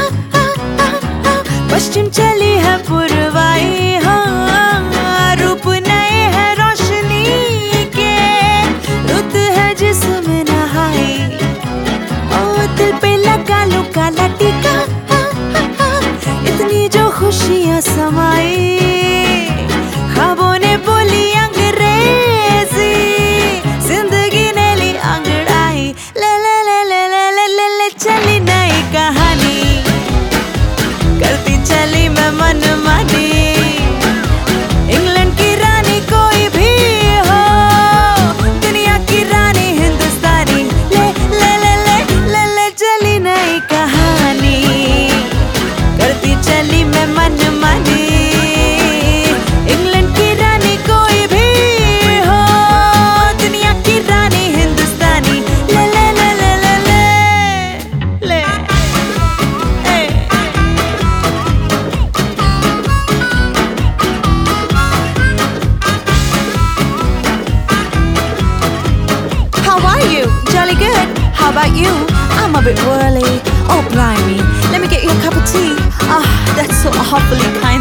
पश्चिम चली है पुरवाई, हाँ रूप नए है रोशनी के, रुत है जिसमें नहाई। ओ दिल पे लगा लो काला टीका, इतनी जो खुशियाँ समाई। ख्वाबों ने बोली अंग्रेजी, जिंदगी ने ली अंगड़ाई। ले ले ले ले ले ले ले ले चली नई कहानी, करती चली मैं मनमानी। इंग्लैंड की रानी कोई भी हो, दुनिया की रानी हिंदुस्तानी। ले ले ले ले ले ले चली नई कहानी, करती चली मैं मनमानी। इंग्लैंड की रानी कोई भी हो, दुनिया की रानी हिंदुस्तानी। ले ले ले ले ले ले ले How are you? Jolly good. How about you? I'm a bit whirly. Oh blimey, let me get you a cup of tea. Ah, that's so awfully kind